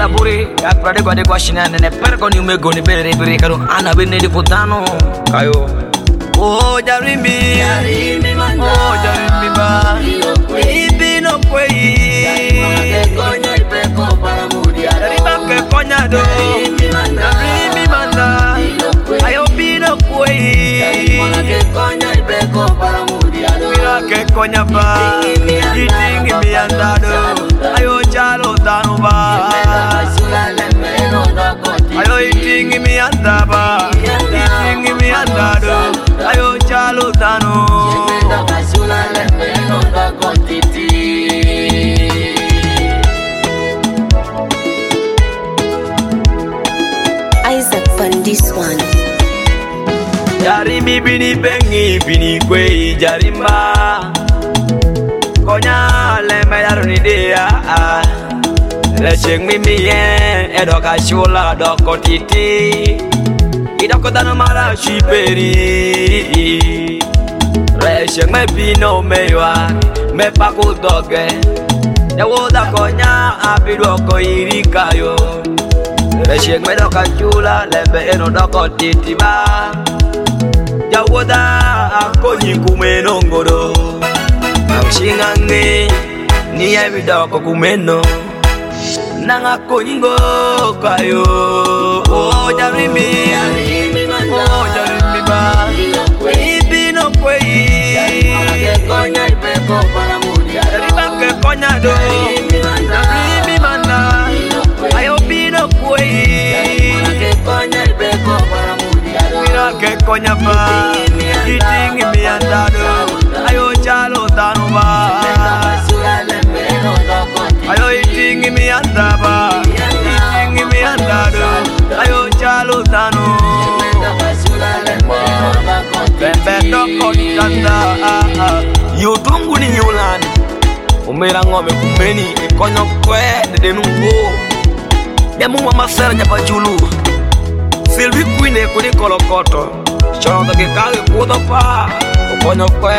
buri akrade kwa de kwa shinane ne perko ni umego ni bere bere karo ana bene di putano kayo oh jarimbi man oh jarimbi ba ibi no kwei konya ipeko para mudia riba ke konya do jarimbi manda ayo bino kwei konya ipeko para mudia mira ke konya ba itingi mi andado ayo chalo tanu ba ayo itingi mi andaba itingi mi andado ayo chalo tanu Isaac on this one. Jarimi bini bengi bini kwei jarimba konya lembe yaruni dia lecheng mimi ye edoka shula doko titi idoko dano mara shiperi lecheng me bino mewa me paku doge yawoda konya abidoko irikayo lecheng me doka shula lembe eno doko titi ba yawoda akonyi kumeno ngoro Shingange ni ebidoko kumeno nanga konyingo kayo oh jarimi oh jarimi ba ibi no kwei konya ipeko para mudia riba ke konya do jarimi manda ayo bino kwei konya ipeko para mudia mira ke konya ba itingi mi andado ayo chalo tanu ba ayo itingi mi andaba itingi mi andado ayo chalo tanu bembe doko tanda yutungu ni nyulan umira ngome kumeni ikonyo kwe denungo demu mama sera nyapa julu Silvi Queen kuni kolokoto chono ke kage kudo pa ukonyo kwe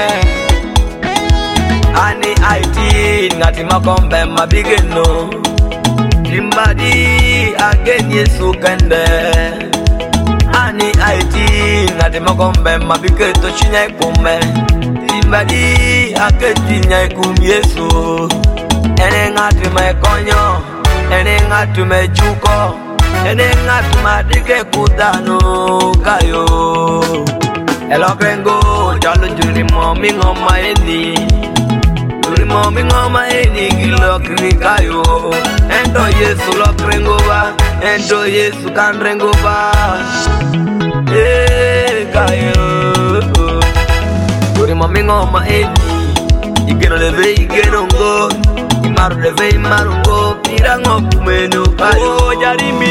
ani IT ngati makombe mabigeno limbadi again Yesu kende ani IT ngati makombe mabiketo chinya ikume limbadi aketinya ikum Yesu ene ngati mekonyo ene ngati mejuko ene ngati madike kudano kayo elokrengo chalo juri momi ngoma eni Momi ngoma eni gilo krikayo endo Yesu lokrengo ba endo Yesu kanrengo ba kayo Uri momi ngoma eni igeno leve igeno ngo imaru leve imaru ngo pirango kumeno kayo oh jarimi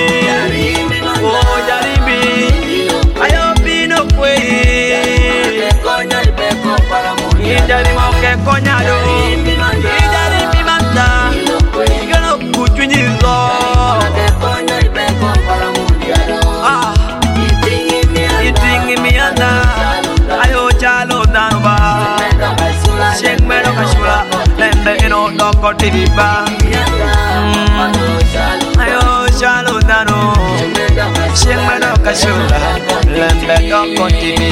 ayo bino kwei konya ipeko para mudia jari mau ke konya do jari mimanda igano kuchunyizo konya ipeko para mudia itingi mianda ayo chalo tanba shek mero kashula lembe eno doko tiba ayo chalo tanu shek mero kashula lembe doko tiba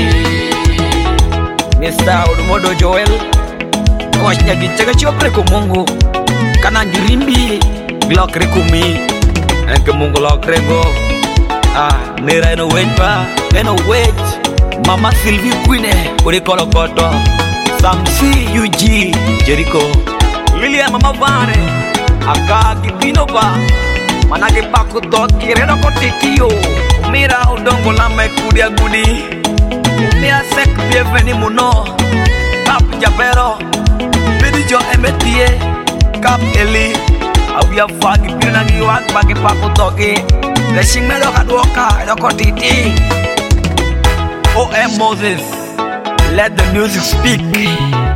Mr. Udumodo Joel washnya gichega chopre ku Mungu kana ngirimbi glokre kumi ke Mungu lokrengo nera eno wait Mama Silvi Queen uri kolokoto Samsi UG Jericho Lilia Mama Vane aka kipino ba manake pakuto kiredo kotikio mira udongo lame kudia gudi Mia sek bienveni muno Kap Javero Bidijo emetie Kap Eli Awia fagi pirinagi wak bagi paku toki Leshing melo kadwoka Yoko titi O.M. Moses Let the music speak